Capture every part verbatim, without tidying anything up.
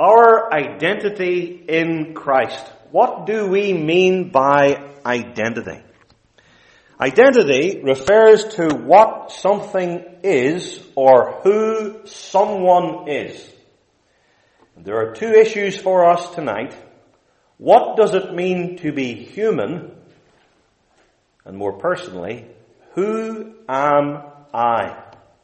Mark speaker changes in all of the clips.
Speaker 1: Our identity in Christ. What do we mean by identity? Identity refers to what something is or who someone is. There are two issues for us tonight. What does it mean to be human? And more personally, who am I?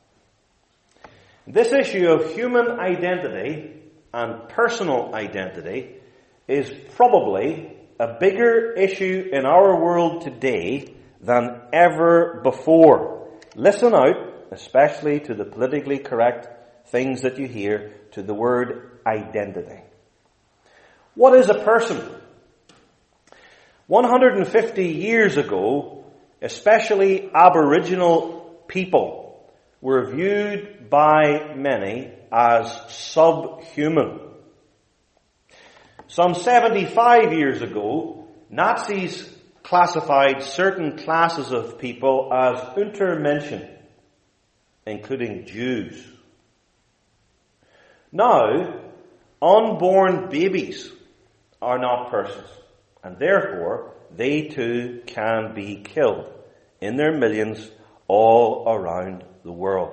Speaker 1: This issue of human identity and personal identity is probably a bigger issue in our world today than ever before. Listen out, especially to the politically correct things that you hear, to the word identity. What is a person? one hundred fifty years ago, especially Aboriginal people were viewed by many as subhuman. Some seventy-five years ago, Nazis classified certain classes of people as Untermenschen, including Jews. Now, unborn babies are not persons, and therefore they too can be killed in their millions all around the world.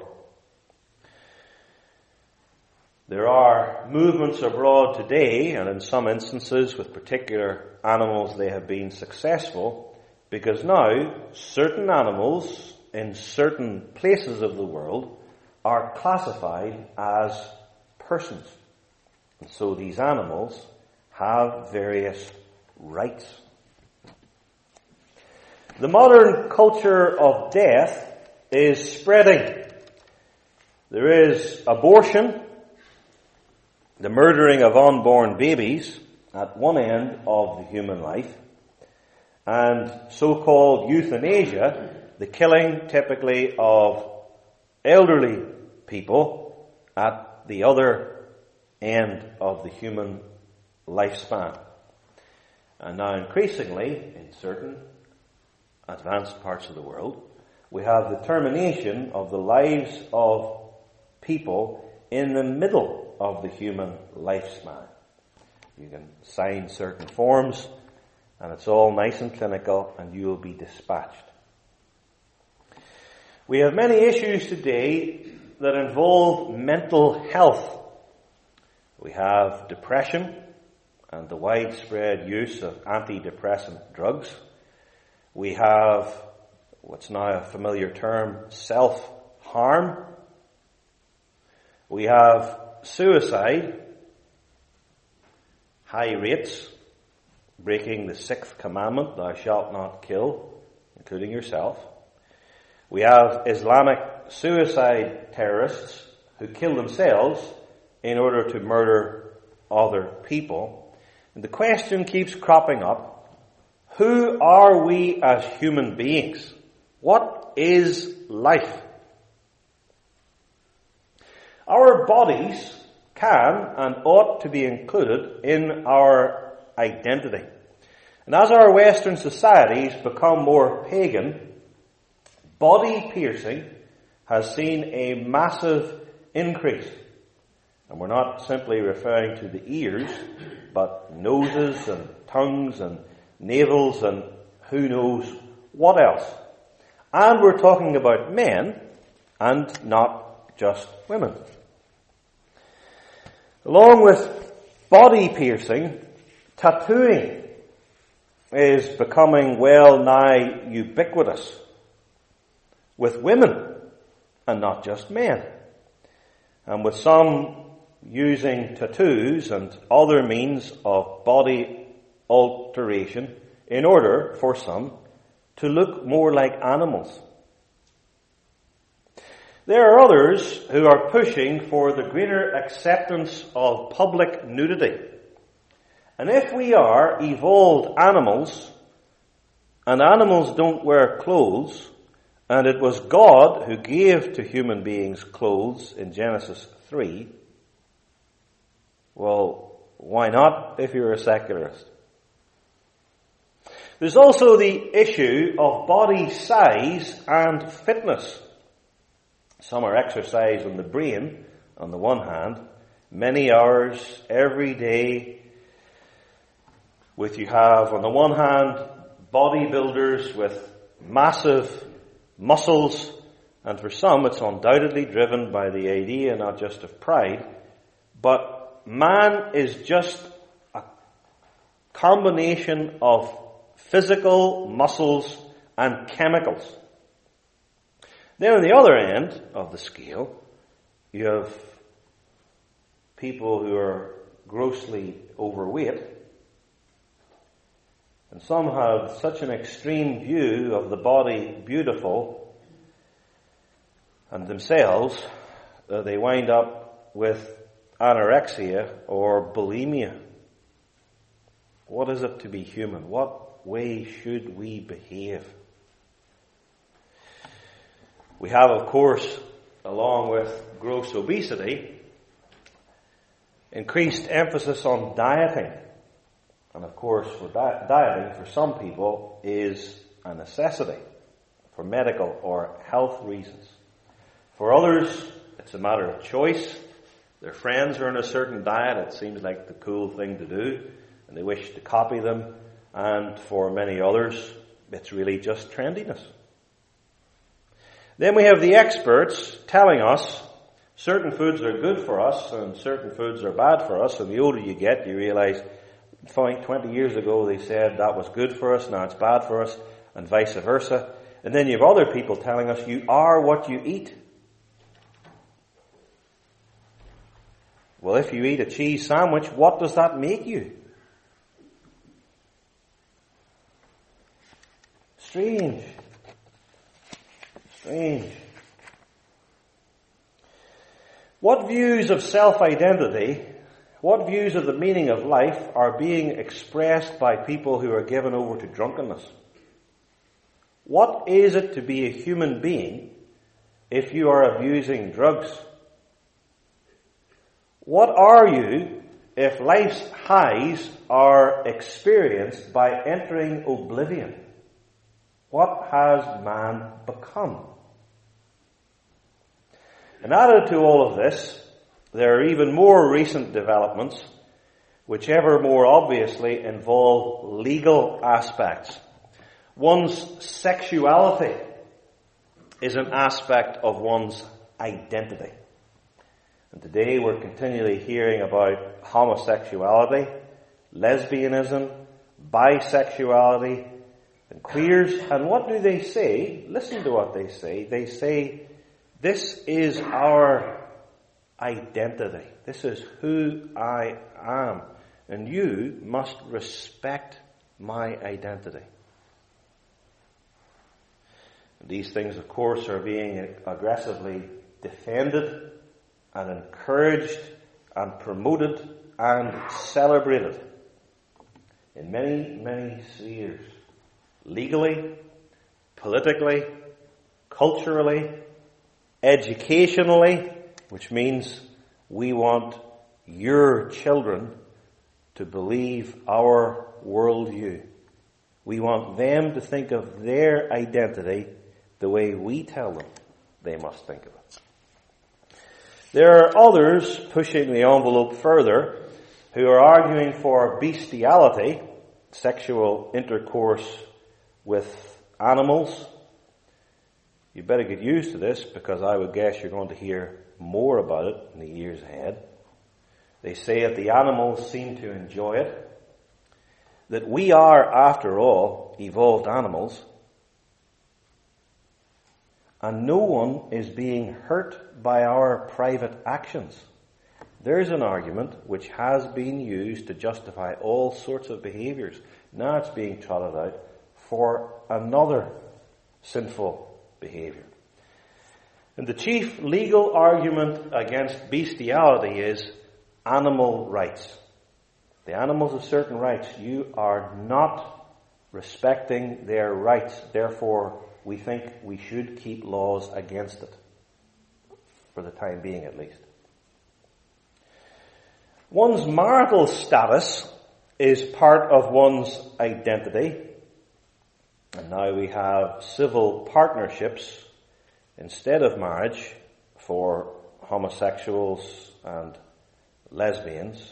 Speaker 1: There are movements abroad today, and in some instances with particular animals they have been successful, because now certain animals in certain places of the world are classified as persons. And so these animals have various rights. The modern culture of death is spreading. There is abortion, the murdering of unborn babies at one end of the human life, and so-called euthanasia, the killing typically of elderly people at the other end of the human lifespan. And now increasingly, in certain advanced parts of the world, we have the termination of the lives of people in the middle of the human lifespan. You can sign certain forms, and it's all nice and clinical, and you will be dispatched. We have many issues today that involve mental health. We have depression and the widespread use of antidepressant drugs. We have what's now a familiar term, self-harm. We have suicide, high rates, breaking the sixth commandment, thou shalt not kill, including yourself. We have Islamic suicide terrorists who kill themselves in order to murder other people. And the question keeps cropping up, who are we as human beings? What is life? Our bodies can and ought to be included in our identity. And as our Western societies become more pagan, body piercing has seen a massive increase. And we're not simply referring to the ears, but noses and tongues and navels and who knows what else. And we're talking about men and not just women. Along with body piercing, tattooing is becoming well nigh ubiquitous with women and not just men. And with some using tattoos and other means of body alteration in order for some to look more like animals. There are others who are pushing for the greater acceptance of public nudity. And if we are evolved animals, and animals don't wear clothes, and it was God who gave to human beings clothes in Genesis three, well, why not if you're a secularist? There's also the issue of body size and fitness. Some are exercise on the brain, on the one hand, many hours every day, with you have, on the one hand, bodybuilders with massive muscles, and for some it's undoubtedly driven by the idea not just of pride, but man is just a combination of physical muscles and chemicals. Then on the other end of the scale, you have people who are grossly overweight, and some have such an extreme view of the body beautiful and themselves that they wind up with anorexia or bulimia. What is it to be human? What way should we behave? We have, of course, along with gross obesity, increased emphasis on dieting. And of course, for di- dieting for some people is a necessity for medical or health reasons. For others, it's a matter of choice. Their friends are on a certain diet. It seems like the cool thing to do, and they wish to copy them. And for many others, it's really just trendiness. Then we have the experts telling us certain foods are good for us and certain foods are bad for us. And the older you get, you realize twenty years ago they said that was good for us, now it's bad for us, and vice versa. And then you have other people telling us you are what you eat. Well, if you eat a cheese sandwich, what does that make you? Strange. Strange. What views of self-identity, what views of the meaning of life are being expressed by people who are given over to drunkenness? What is it to be a human being if you are abusing drugs? What are you if life's highs are experienced by entering oblivion? What has man become? And added to all of this, there are even more recent developments which ever more obviously involve legal aspects. One's sexuality is an aspect of one's identity. And today we're continually hearing about homosexuality, lesbianism, bisexuality, and queers. And what do they say? Listen to what they say. They say, this is our identity. This is who I am. And you must respect my identity. These things, of course, are being aggressively defended and encouraged and promoted and celebrated in many, many spheres. Legally, politically, culturally, educationally, which means we want your children to believe our worldview. We want them to think of their identity the way we tell them they must think of it. There are others pushing the envelope further who are arguing for bestiality, sexual intercourse with animals. You better get used to this, because I would guess you're going to hear more about it in the years ahead. They say that the animals seem to enjoy it, that we are, after all, evolved animals, and no one is being hurt by our private actions. There's an argument which has been used to justify all sorts of behaviors. Now it's being trotted out for another sinful behavior. And the chief legal argument against bestiality is animal rights. The animals have certain rights. You are not respecting their rights. Therefore, we think we should keep laws against it. For the time being, at least. One's marital status is part of one's identity. And now we have civil partnerships instead of marriage for homosexuals and lesbians.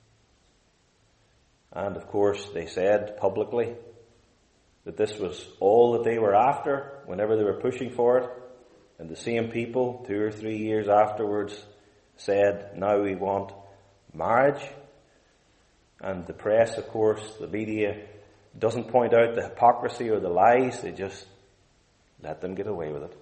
Speaker 1: And of course, they said publicly that this was all that they were after whenever they were pushing for it. And the same people, two or three years afterwards, said, now we want marriage. And the press, of course, the media, doesn't point out the hypocrisy or the lies. They just let them get away with it.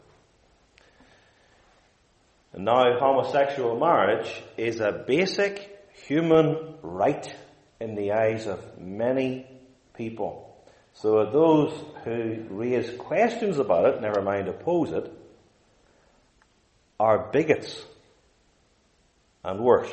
Speaker 1: And now homosexual marriage is a basic human right in the eyes of many people. So those who raise questions about it, never mind oppose it, are bigots and worse.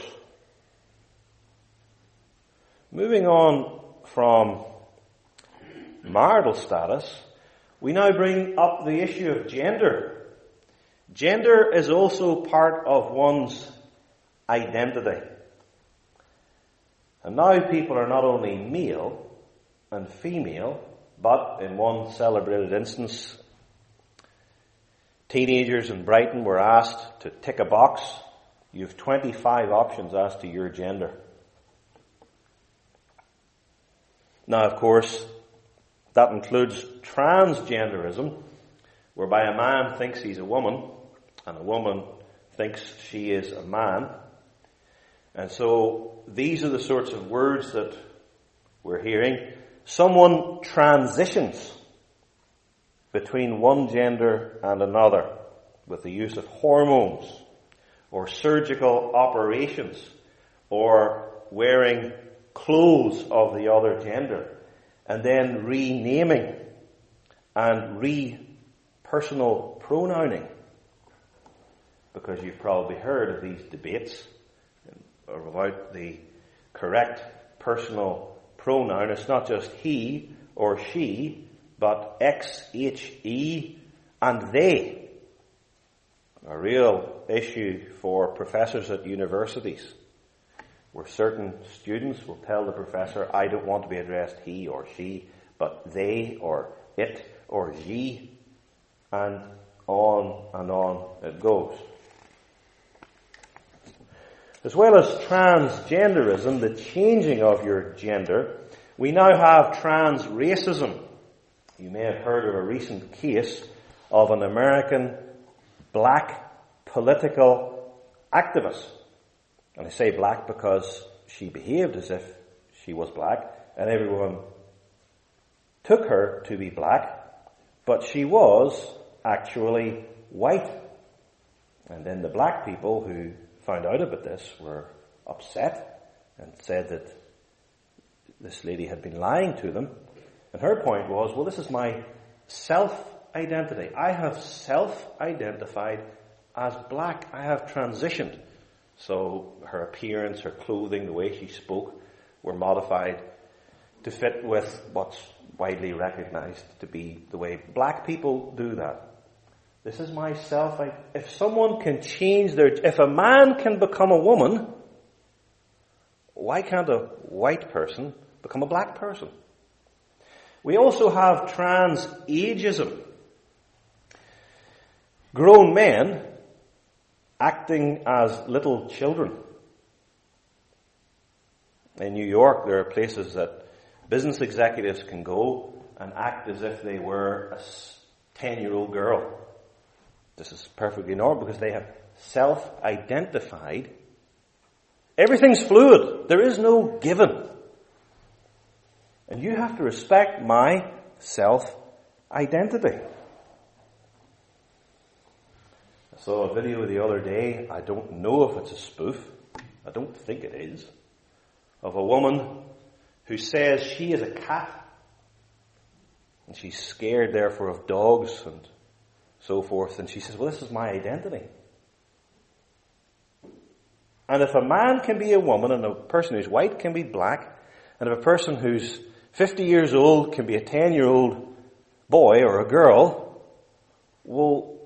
Speaker 1: Moving on from marital status, we now bring up the issue of gender. Gender is also part of one's identity. And now people are not only male and female, but in one celebrated instance, teenagers in Brighton were asked to tick a box. You have twenty-five options as to your gender. Now, of course, that includes transgenderism, whereby a man thinks he's a woman and a woman thinks she is a man. And so these are the sorts of words that we're hearing. Someone transitions between one gender and another with the use of hormones or surgical operations or wearing clothes of the other gender and then renaming and re-personal pronouncing. Because you've probably heard of these debates about the correct personal pronoun. It's not just he or she, but X, H, E, and they. A real issue for professors at universities, where certain students will tell the professor, I don't want to be addressed he or she, but they or it or ye, and on and on it goes. As well as transgenderism, the changing of your gender, we now have trans racism. You may have heard of a recent case of an American black political activist. And I say black because she behaved as if she was black, and everyone took her to be black, but she was actually white. And then the black people who found out about this were upset and said that this lady had been lying to them. And her point was, well, this is my self-identity. I have self-identified as black. I have transitioned. So her appearance, her clothing, the way she spoke were modified to fit with what's widely recognized to be the way black people do that. This is my self. If someone can change their, if a man can become a woman, why can't a white person become a black person? We also have trans ageism. Grown men acting as little children. In New York, there are places that business executives can go and act as if they were a ten-year-old girl. This is perfectly normal because they have self-identified. Everything's fluid. There is no given. And you have to respect my self-identity. I saw a video the other day. I don't know if it's a spoof. I don't think it is. Of a woman who says she is a cat. And she's scared, therefore, of dogs and so forth. And she says, well, this is my identity. And if a man can be a woman and a person who's white can be black, and if a person who's fifty years old can be a ten-year-old boy or a girl, well,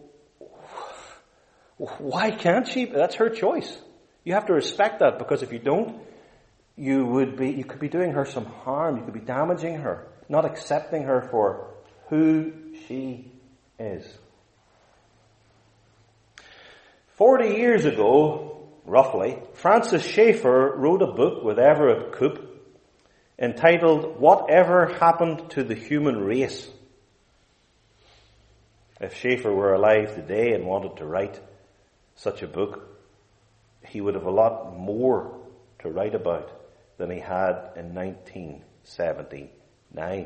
Speaker 1: why can't she? That's her choice. You have to respect that, because if you don't, you would be, you could be doing her some harm. You could be damaging her, not accepting her for who she is. Forty years ago, roughly, Francis Schaeffer wrote a book with Everett Koop entitled Whatever Happened to the Human Race? If Schaeffer were alive today and wanted to write such a book, he would have a lot more to write about than he had in nineteen seventy-nine.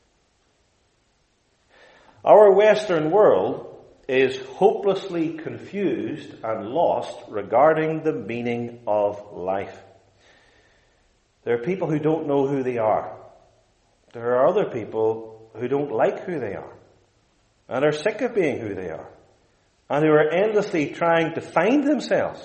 Speaker 1: Our Western world is hopelessly confused and lost regarding the meaning of life. There are people who don't know who they are. There are other people who don't like who they are and are sick of being who they are and who are endlessly trying to find themselves.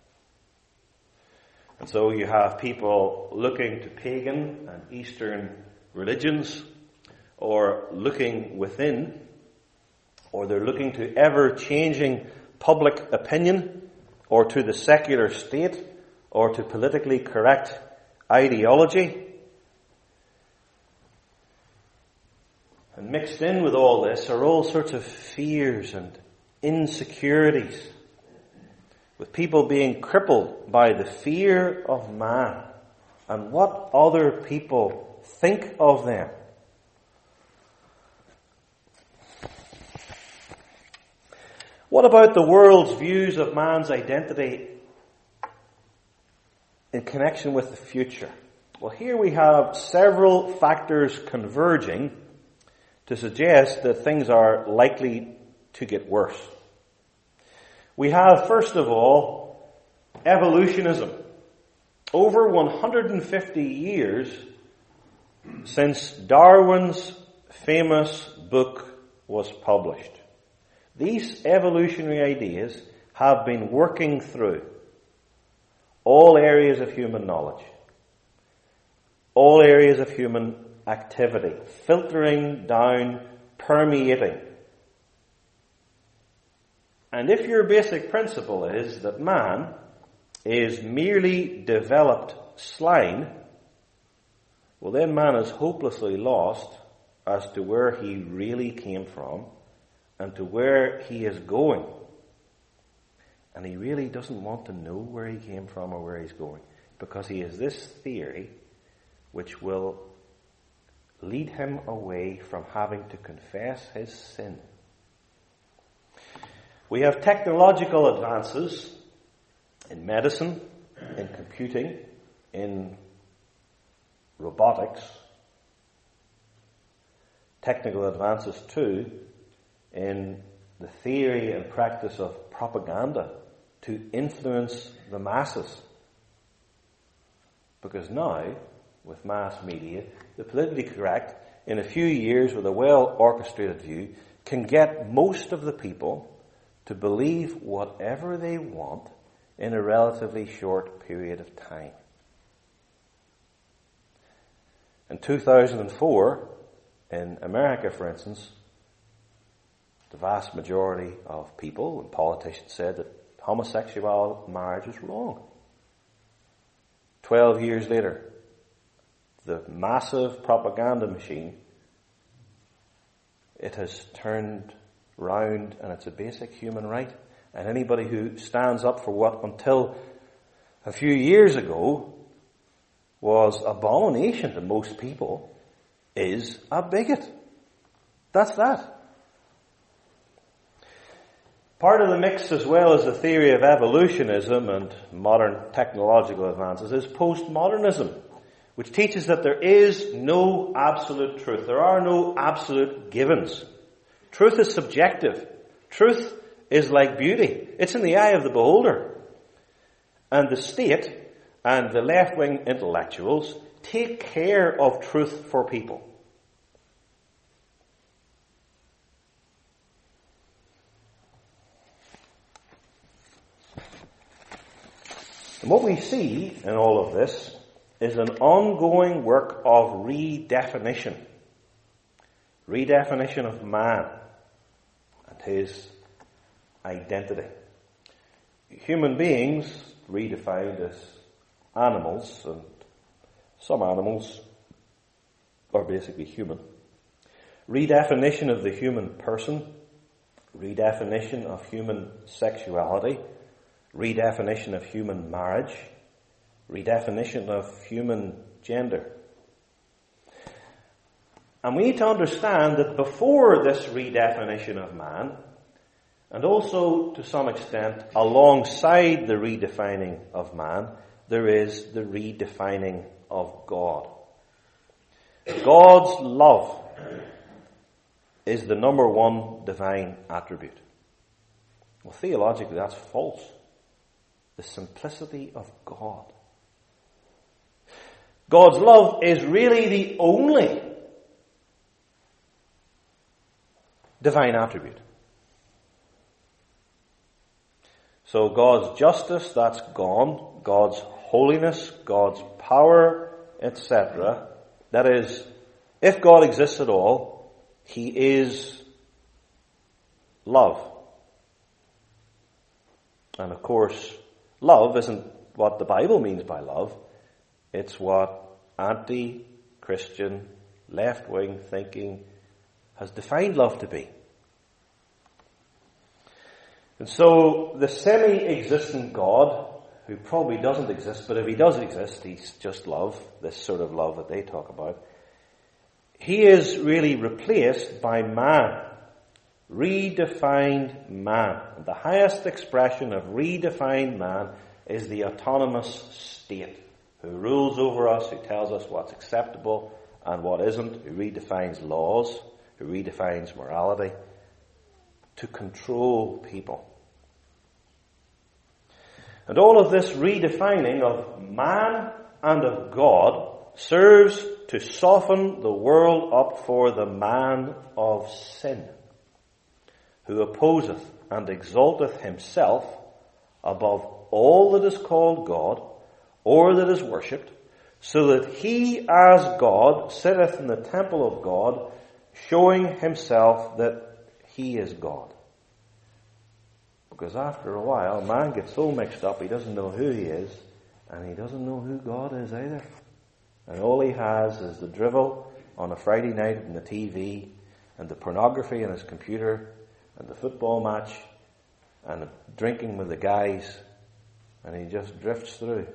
Speaker 1: And so you have people looking to pagan and Eastern religions, or looking within, or they're looking to ever-changing public opinion, or to the secular state, or to politically correct ideology. And mixed in with all this are all sorts of fears and insecurities, with people being crippled by the fear of man and what other people think of them. What about the world's views of man's identity in connection with the future? Well, here we have several factors converging to suggest that things are likely to get worse. We have, first of all, evolutionism. Over one hundred fifty years since Darwin's famous book was published, these evolutionary ideas have been working through all areas of human knowledge, all areas of human activity, filtering down, permeating. And if your basic principle is that man is merely developed slime, well then man is hopelessly lost as to where he really came from and to where he is going. And he really doesn't want to know where he came from or where he's going, because he has this theory which will lead him away from having to confess his sin. We have technological advances in medicine, in computing, in robotics. Technical advances too in the theory and practice of propaganda to influence the masses. Because now, with mass media, the politically correct, in a few years with a well-orchestrated view, can get most of the people to believe whatever they want in a relatively short period of time. In two thousand four, in America, for instance, the vast majority of people and politicians said that homosexual marriage was wrong. Twelve years later, the massive propaganda machine, it has turned round and it's a basic human right. And anybody who stands up for what until a few years ago was abomination to most people is a bigot. That's that. Part of the mix, as well as the theory of evolutionism and modern technological advances, is postmodernism, which teaches that there is no absolute truth. There are no absolute givens. Truth is subjective. Truth is like beauty. It's in the eye of the beholder. And the state and the left-wing intellectuals take care of truth for people. And what we see in all of this is an ongoing work of redefinition. Redefinition of man and his identity. Human beings, redefined as animals, and some animals are basically human. Redefinition of the human person, redefinition of human sexuality, redefinition of human marriage, redefinition of human gender. And we need to understand that before this redefinition of man, and also to some extent alongside the redefining of man, there is the redefining of God. God's love is the number one divine attribute. Well, theologically, that's false. The simplicity of God. God's love is really the only divine attribute. So God's justice, that's gone. God's holiness, God's power, et cetera. That is, if God exists at all, He is love. And of course, love isn't what the Bible means by love. It's what anti-Christian, left-wing thinking has defined love to be. And so the semi-existent God, who probably doesn't exist, but if He does exist, He's just love, this sort of love that they talk about. He is really replaced by man, redefined man. And the highest expression of redefined man is the autonomous state, who rules over us, who tells us what's acceptable and what isn't, who redefines laws, who redefines morality, to control people. And all of this redefining of man and of God serves to soften the world up for the man of sin, who opposeth and exalteth himself above all that is called God or that is worshipped, so that he as God sitteth in the temple of God, showing himself that he is God. Because after a while, man gets so mixed up, he doesn't know who he is, and he doesn't know who God is either. And all he has is the drivel on a Friday night in the T V, and the pornography on his computer, and the football match, and the drinking with the guys, and he just drifts through.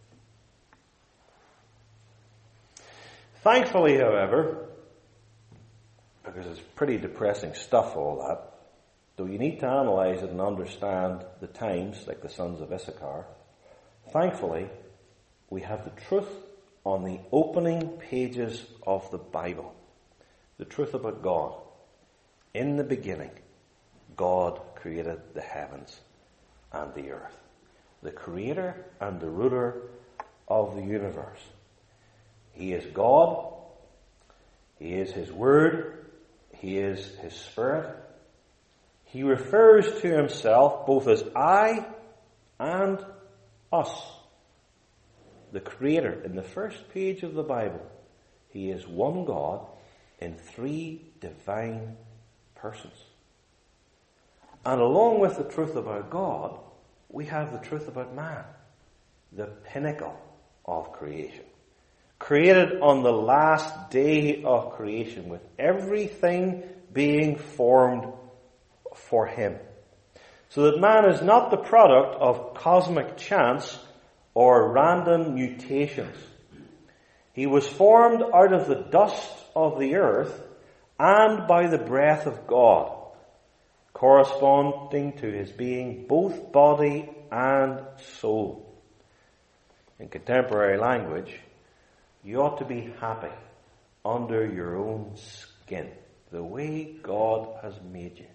Speaker 1: Thankfully, however, because it's pretty depressing stuff, all that, though you need to analyze it and understand the times, like the sons of Issachar, thankfully, we have the truth on the opening pages of the Bible. The truth about God. In the beginning, God created the heavens and the earth. The creator and the ruler of the universe. He is God. He is His Word. He is His Spirit. He refers to Himself both as I and us. The Creator, in the first page of the Bible, He is one God in three divine persons. And along with the truth about God, we have the truth about man, the pinnacle of creation. Created on the last day of creation, with everything being formed for Him. So that man is not the product of cosmic chance or random mutations. He was formed out of the dust of the earth and by the breath of God, corresponding to his being both body and soul. In contemporary language, you ought to be happy under your own skin, the way God has made you.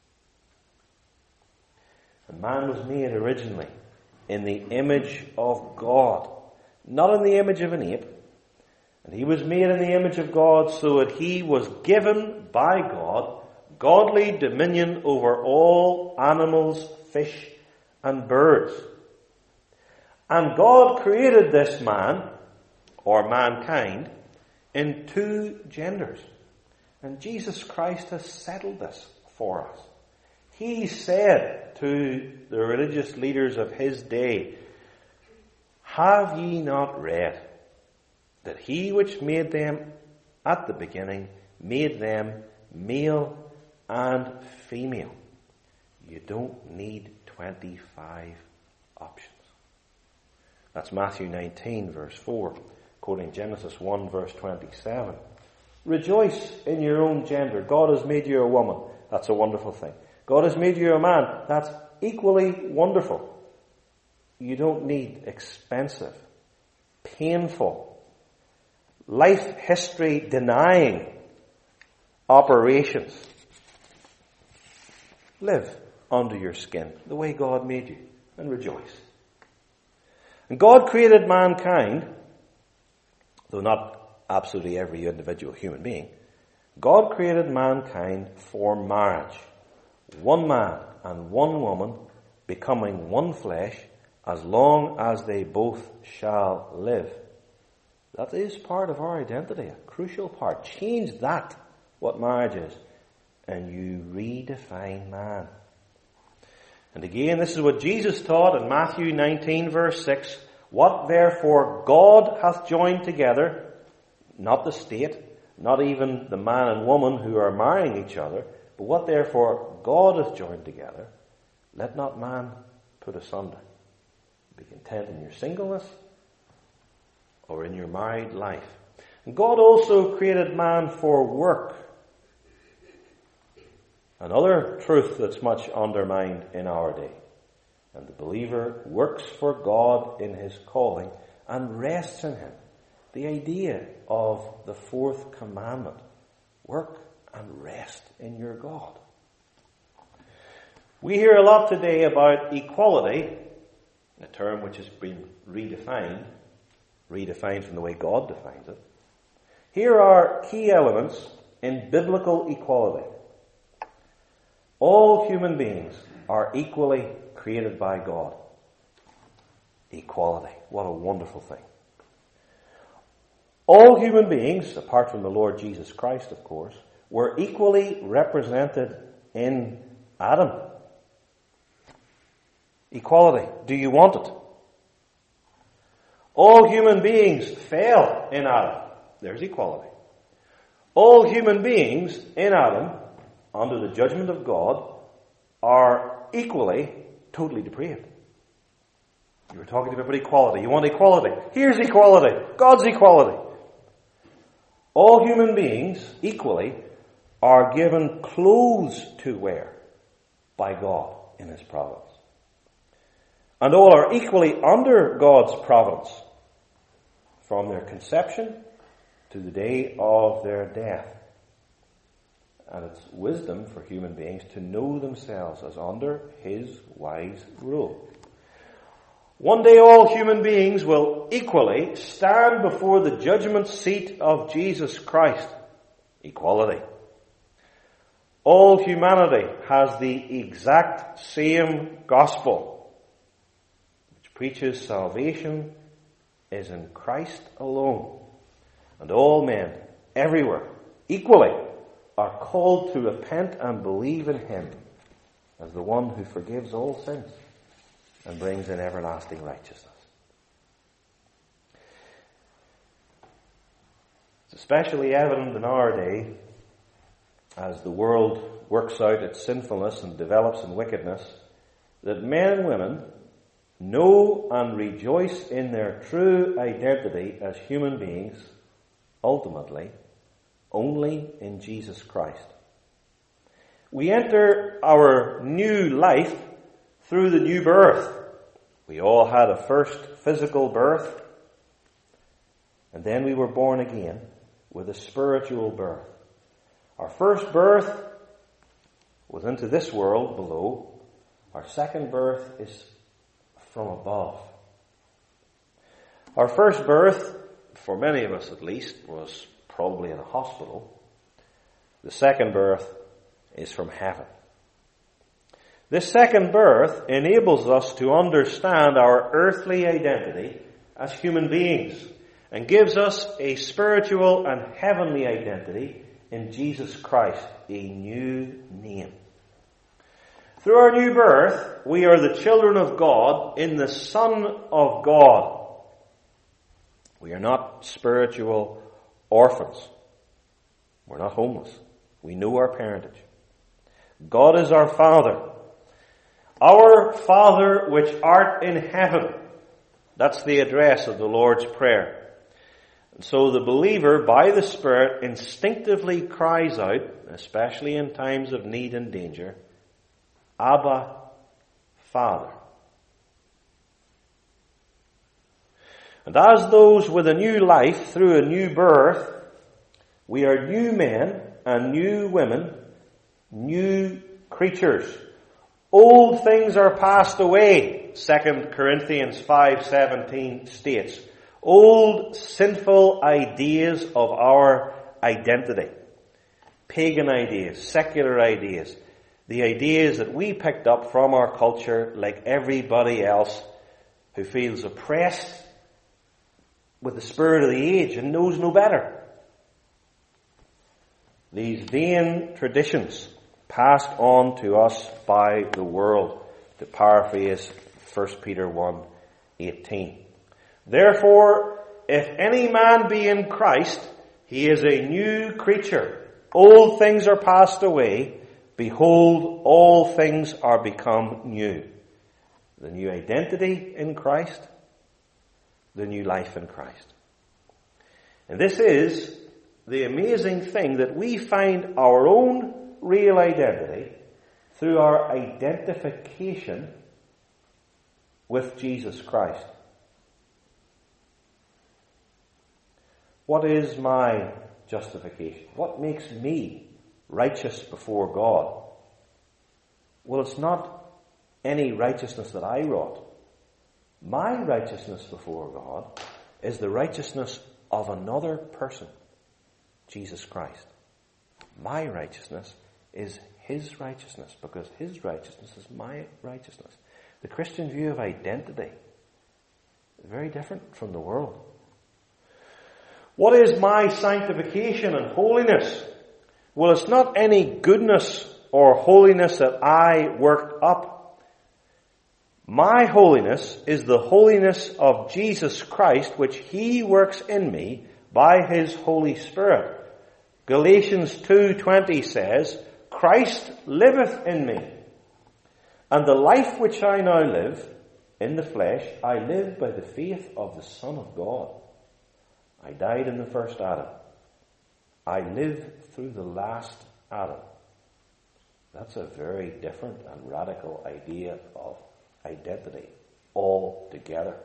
Speaker 1: And man was made originally in the image of God, not in the image of an ape. And he was made in the image of God so that he was given by God godly dominion over all animals, fish, and birds. And God created this man, or mankind, in two genders. And Jesus Christ has settled this for us. He said to the religious leaders of his day, "Have ye not read that he which made them at the beginning made them male and female?" You don't need twenty-five options. That's Matthew nineteen, verse four, quoting Genesis one, verse twenty-seven. Rejoice in your own gender. God has made you a woman. That's a wonderful thing. God has made you a man. That's equally wonderful. You don't need expensive, painful, life history denying operations. Live under your skin the way God made you and rejoice. And God created mankind, though not absolutely every individual human being. God created mankind for marriage. One man and one woman becoming one flesh as long as they both shall live. That is part of our identity, a crucial part. Change that, what marriage is, and you redefine man. And again, this is what Jesus taught in Matthew nineteen, verse six. What therefore God hath joined together, not the state, not even the man and woman who are marrying each other, but what therefore God hath joined together, let not man put asunder. Be content in your singleness or in your married life. And God also created man for work. Another truth that's much undermined in our day. And the believer works for God in his calling and rests in him. The idea of the fourth commandment. Work and rest in your God. We hear a lot today about equality, a term which has been redefined, redefined from the way God defines it. Here are key elements in biblical equality. All human beings are equally created by God. Equality. What a wonderful thing. All human beings, apart from the Lord Jesus Christ, of course, were equally represented in Adam. Equality. Do you want it? All human beings fail in Adam. There's equality. All human beings in Adam, under the judgment of God, are equally, totally depraved. You were talking about equality. You want equality. Here's equality. God's equality. All human beings, equally, are given clothes to wear by God in His providence. And all are equally under God's providence from their conception to the day of their death. And it's wisdom for human beings to know themselves as under His wise rule. One day all human beings will equally stand before the judgment seat of Jesus Christ. Equality. All humanity has the exact same gospel, which preaches salvation is in Christ alone. And all men, everywhere, equally, are called to repent and believe in Him as the one who forgives all sins and brings in everlasting righteousness. It's especially evident in our day as the world works out its sinfulness and develops in wickedness that men and women know and rejoice in their true identity as human beings ultimately only in Jesus Christ. We enter our new life through the new birth. We all had a first physical birth, and then we were born again with a spiritual birth. Our first birth was into this world below. Our second birth is from above. Our first birth, for many of us at least, was probably in a hospital. The second birth is from heaven. This second birth enables us to understand our earthly identity as human beings and gives us a spiritual and heavenly identity in Jesus Christ, a new name. Through our new birth, we are the children of God in the Son of God. We are not spiritual orphans. We're not homeless. We know our parentage. God is our Father. Our Father which art in heaven. That's the address of the Lord's Prayer. And so the believer, by the Spirit, instinctively cries out, especially in times of need and danger, Abba, Father. And as those with a new life through a new birth, we are new men and new women, new creatures. Old things are passed away, Second Corinthians five seventeen states. Old sinful ideas of our identity. Pagan ideas, secular ideas. The ideas that we picked up from our culture like everybody else who feels oppressed with the spirit of the age and knows no better. These vain traditions passed on to us by the world, to paraphrase First Peter one eighteen. Therefore, if any man be in Christ, he is a new creature. Old things are passed away. Behold, all things are become new. The new identity in Christ, the new life in Christ. And this is the amazing thing, that we find our own real identity through our identification with Jesus Christ. What is my justification? What makes me righteous before God? Well, it's not any righteousness that I wrought. My righteousness before God is the righteousness of another person, Jesus Christ. My righteousness is his righteousness, because his righteousness is my righteousness. The Christian view of identity is very different from the world. What is my sanctification and holiness? Well, it's not any goodness or holiness that I worked up. My holiness is the holiness of Jesus Christ, which he works in me by his Holy Spirit. Galatians two twenty says, Christ liveth in me, and the life which I now live in the flesh, I live by the faith of the Son of God. I died in the first Adam. I live through the last Adam. That's a very different and radical idea of identity altogether.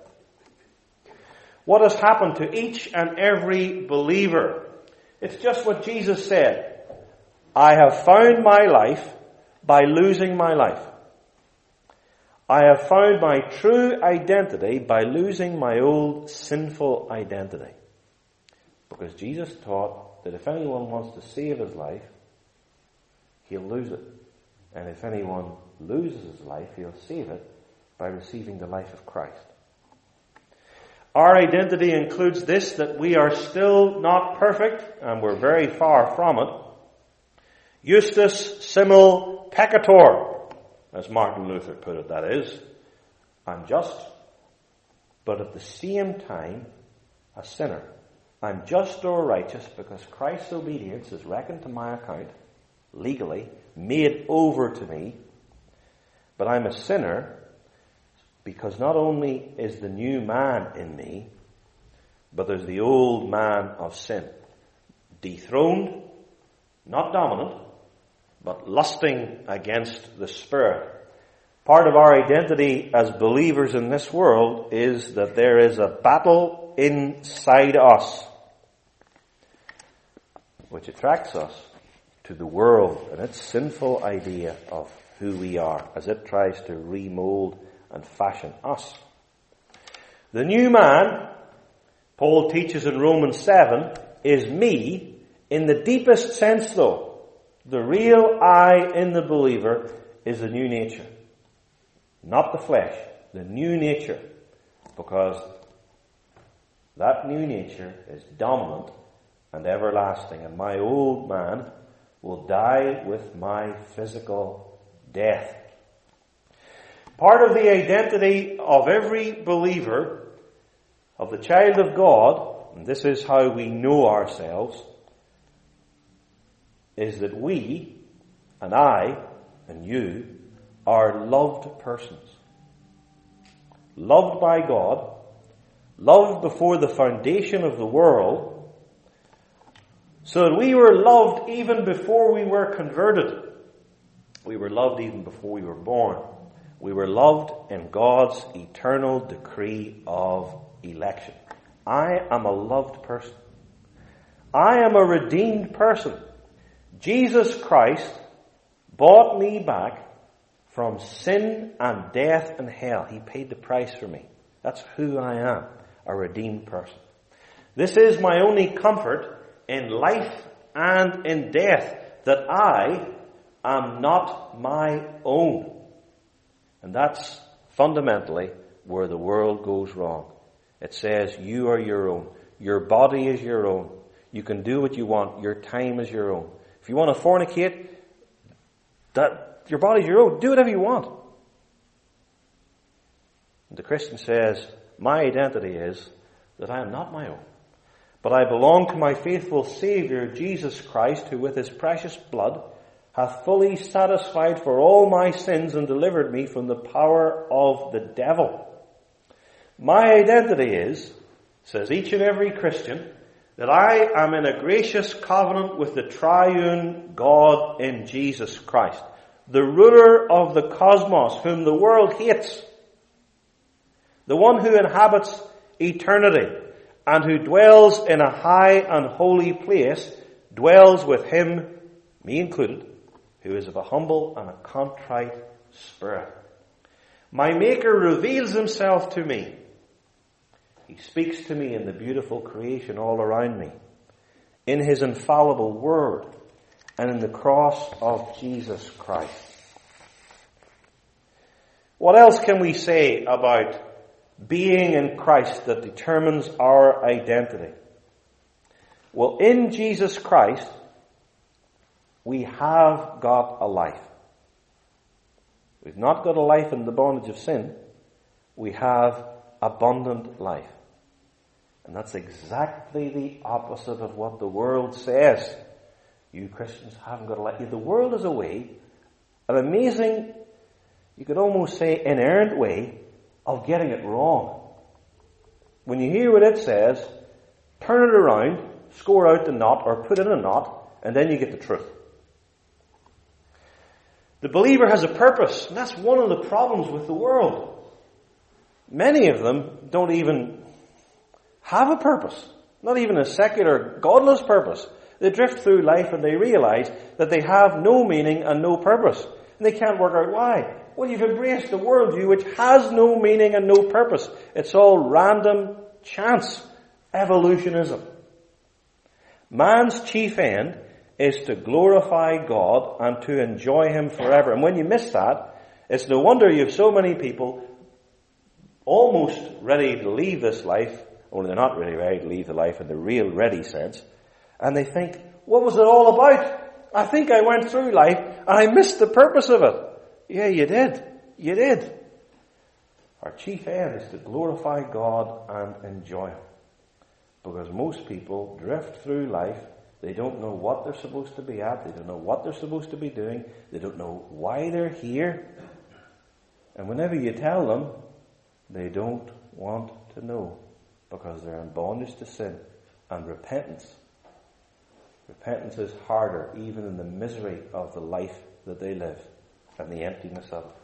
Speaker 1: What has happened to each and every believer? It's just what Jesus said. I have found my life by losing my life. I have found my true identity by losing my old sinful identity. Because Jesus taught that if anyone wants to save his life, he'll lose it. And if anyone loses his life, he'll save it by receiving the life of Christ. Our identity includes this, that we are still not perfect, and we're very far from it. Justus simul peccator, as Martin Luther put it, that is. I'm just, but at the same time, a sinner. I'm just or righteous because Christ's obedience is reckoned to my account, legally, made over to me. But I'm a sinner because not only is the new man in me, but there's the old man of sin. Dethroned, not dominant, but lusting against the Spirit. Part of our identity as believers in this world is that there is a battle inside us which attracts us to the world and its sinful idea of who we are as it tries to remold and fashion us. The new man, Paul teaches in Romans seven, is me in the deepest sense though. The real I in the believer is the new nature. Not the flesh, the new nature. Because that new nature is dominant and everlasting. And my old man will die with my physical death. Part of the identity of every believer, of the child of God, and this is how we know ourselves, is that we, and I, and you, are loved persons. Loved by God, loved before the foundation of the world, so that we were loved even before we were converted. We were loved even before we were born. We were loved in God's eternal decree of election. I am a loved person. I am a redeemed person. Jesus Christ bought me back from sin and death and hell. He paid the price for me. That's who I am, a redeemed person. This is my only comfort in life and in death, that I am not my own. And that's fundamentally where the world goes wrong. It says you are your own. Your body is your own. You can do what you want. Your time is your own. If you want to fornicate, that your body's your own. Do whatever you want. And the Christian says, my identity is that I am not my own, but I belong to my faithful Saviour, Jesus Christ, who with his precious blood hath fully satisfied for all my sins and delivered me from the power of the devil. My identity is, says each and every Christian, that I am in a gracious covenant with the triune God in Jesus Christ, the ruler of the cosmos, whom the world hates, the one who inhabits eternity and who dwells in a high and holy place, dwells with him, me included, who is of a humble and a contrite spirit. My Maker reveals himself to me. He speaks to me in the beautiful creation all around me, in his infallible word, and in the cross of Jesus Christ. What else can we say about being in Christ that determines our identity? Well, in Jesus Christ, we have got a life. We've not got a life in the bondage of sin. We have abundant life. And that's exactly the opposite of what the world says. You Christians haven't got a life. The world is a way, an amazing, you could almost say inerrant way, of getting it wrong. When you hear what it says, turn it around, score out the knot, or put in a knot, and then you get the truth. The believer has a purpose, and that's one of the problems with the world. Many of them don't even have a purpose, not even a secular, godless purpose. They drift through life and they realize that they have no meaning and no purpose, and they can't work out why. Well, you've embraced the worldview which has no meaning and no purpose. It's all random chance, evolutionism. Man's chief end is to glorify God and to enjoy him forever. And when you miss that, it's no wonder you have so many people almost ready to leave this life, only they're not really ready to leave the life in the real ready sense, and they think, what was it all about? I think I went through life and I missed the purpose of it. Yeah, you did. You did. Our chief end is to glorify God and enjoy him. Because most people drift through life. They don't know what they're supposed to be at. They don't know what they're supposed to be doing. They don't know why they're here. And whenever you tell them, they don't want to know, because they're in bondage to sin. And repentance. Repentance is harder even in the misery of the life that they live and the emptiness of it.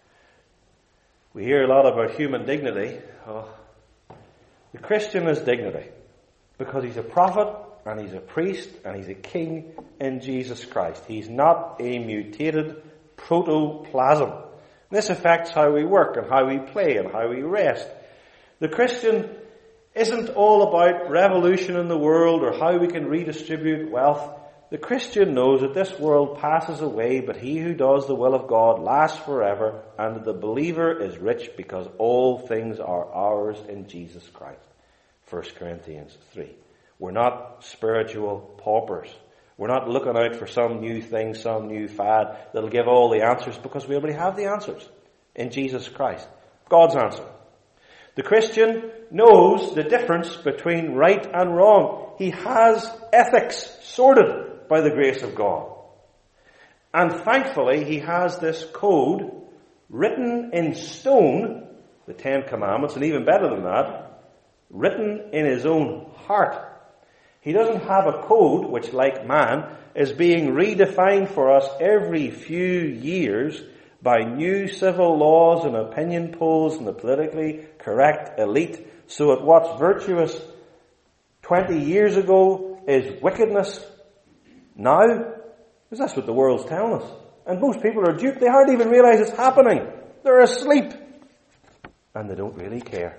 Speaker 1: We hear a lot about human dignity. Oh, the Christian has dignity because he's a prophet and he's a priest and he's a king in Jesus Christ. He's not a mutated protoplasm. This affects how we work and how we play and how we rest. The Christian isn't all about revolution in the world or how we can redistribute wealth. The Christian knows that this world passes away, but he who does the will of God lasts forever, and that the believer is rich because all things are ours in Jesus Christ. First Corinthians three. We're not spiritual paupers. We're not looking out for some new thing, some new fad that'll give all the answers, because we already have the answers in Jesus Christ. God's answer. The Christian knows the difference between right and wrong. He has ethics sorted by the grace of God. And thankfully, he has this code written in stone, the Ten Commandments, and even better than that, written in his own heart. He doesn't have a code which, like man, is being redefined for us every few years by new civil laws and opinion polls and the politically correct elite, so that what's virtuous twenty years ago is wickedness now. Because that's what the world's telling us. And most people are duped. They hardly even realize it's happening. They're asleep. And they don't really care.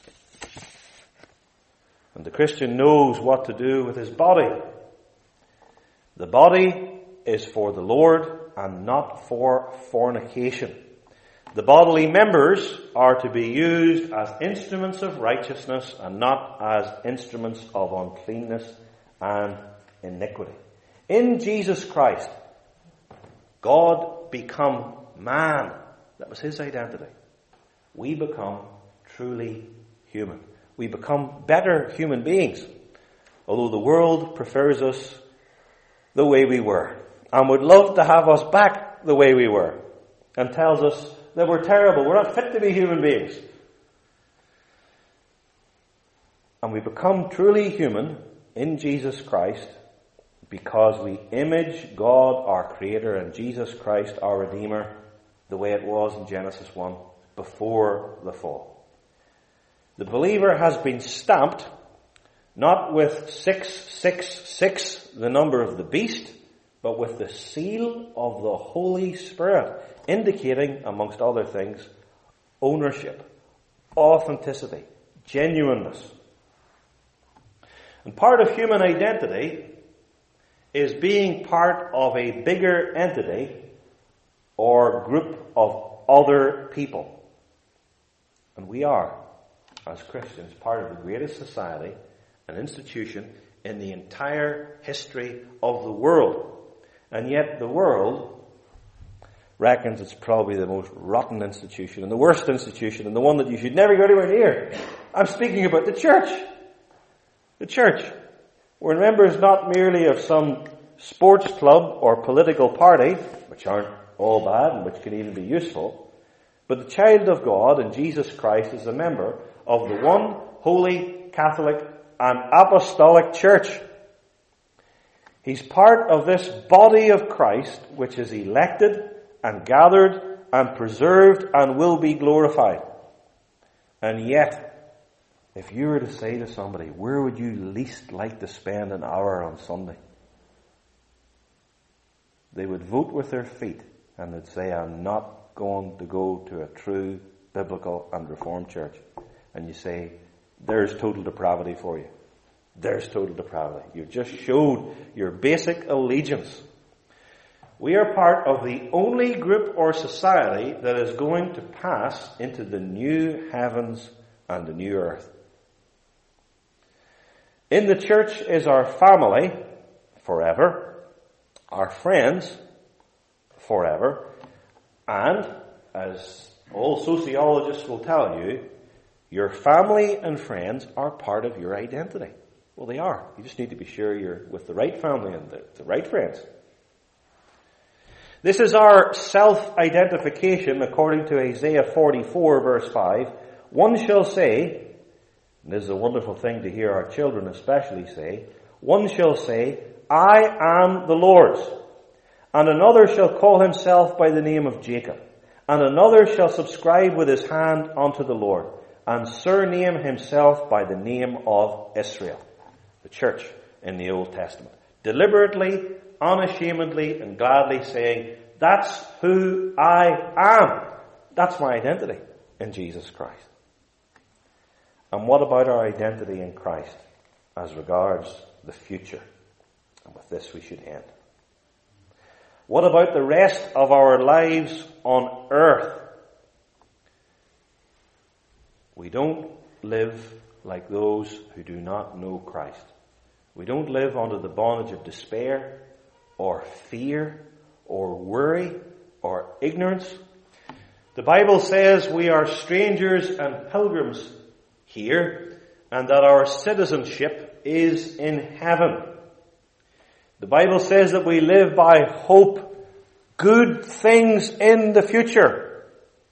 Speaker 1: And the Christian knows what to do with his body. The body is for the Lord and not for fornication. The bodily members are to be used as instruments of righteousness and not as instruments of uncleanness and iniquity. In Jesus Christ, God become man. That was his identity. We become truly human. We become better human beings, although the world prefers us the way we were and would love to have us back the way we were and tells us that we're terrible, we're not fit to be human beings. And we become truly human in Jesus Christ because we image God, our Creator, and Jesus Christ, our Redeemer, the way it was in Genesis one, before the fall. The believer has been stamped, not with six six six, the number of the beast, but with the seal of the Holy Spirit, indicating, amongst other things, ownership, authenticity, genuineness. And part of human identity is being part of a bigger entity or group of other people. And we are, as Christians, part of the greatest society and institution in the entire history of the world. And yet the world reckons it's probably the most rotten institution and the worst institution and the one that you should never go anywhere near. I'm speaking about the church. The church. We're members not merely of some sports club or political party, which aren't all bad and which can even be useful, but the child of God in Jesus Christ is a member of the one holy, Catholic and apostolic church. He's part of this body of Christ which is elected and gathered and preserved and will be glorified. And yet, if you were to say to somebody, where would you least like to spend an hour on Sunday? They would vote with their feet and they'd say, I'm not going to go to a true biblical and reformed church. And you say, there's total depravity for you. There's total depravity. You've just showed your basic allegiance. We are part of the only group or society that is going to pass into the new heavens and the new earth. In the church is our family forever, our friends forever, and, as all sociologists will tell you, your family and friends are part of your identity. Well, they are. You just need to be sure you're with the right family and the, the right friends. This is our self-identification according to Isaiah forty-four verse five. One shall say, and this is a wonderful thing to hear our children especially say, one shall say, I am the Lord's. And another shall call himself by the name of Jacob. And another shall subscribe with his hand unto the Lord, and surname himself by the name of Israel. The church in the Old Testament. Deliberately, unashamedly, and gladly saying, that's who I am. That's my identity in Jesus Christ. And what about our identity in Christ as regards the future? And with this we should end. What about the rest of our lives on earth? We don't live like those who do not know Christ. We don't live under the bondage of despair or fear or worry or ignorance. The Bible says we are strangers and pilgrims here, and that our citizenship is in heaven. The Bible says that we live by hope, good things in the future.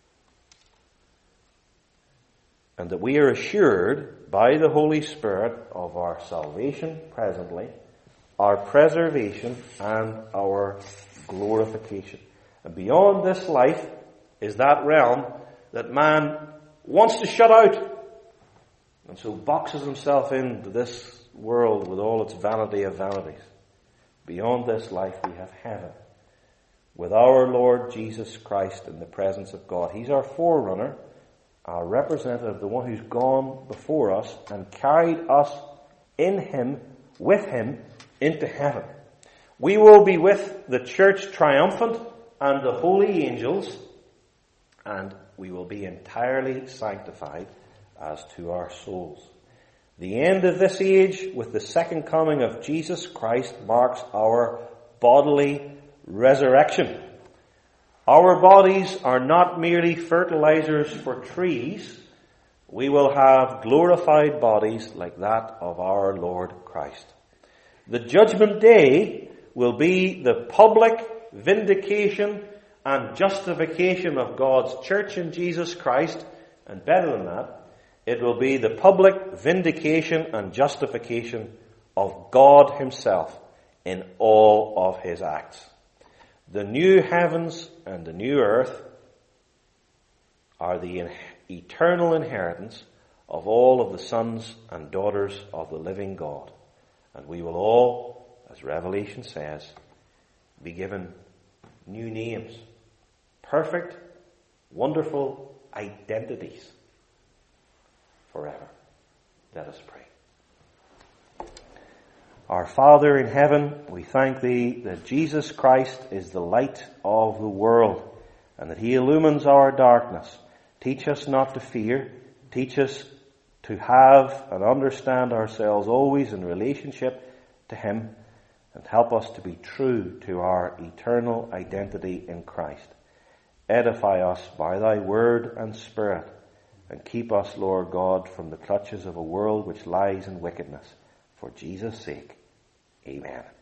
Speaker 1: and that we are assured by the Holy Spirit of our salvation presently, our preservation, and our glorification. And beyond this life is that realm that man wants to shut out, and so boxes himself into this world with all its vanity of vanities. Beyond this life we have heaven, with our Lord Jesus Christ in the presence of God. He's our forerunner, our representative, the one who's gone before us and carried us in him, with him, into heaven. We will be with the church triumphant and the holy angels, and we will be entirely sanctified as to our souls. The end of this age with the second coming of Jesus Christ marks our bodily resurrection. Our bodies are not merely fertilizers for trees. We will have glorified bodies like that of our Lord Christ. The judgment day will be the public vindication and justification of God's church in Jesus Christ, and better than that, it will be the public vindication and justification of God himself in all of his acts. The new heavens and the new earth are the in- eternal inheritance of all of the sons and daughters of the living God. And we will all, as Revelation says, be given new names. Perfect, wonderful identities forever. Let us pray. Our Father in heaven, we thank thee that Jesus Christ is the light of the world and that he illumines our darkness. Teach us not to fear. Teach us to have and understand ourselves always in relationship to him, and help us to be true to our eternal identity in Christ. Edify us by thy word and spirit, and keep us, Lord God, from the clutches of a world which lies in wickedness. For Jesus' sake, amen.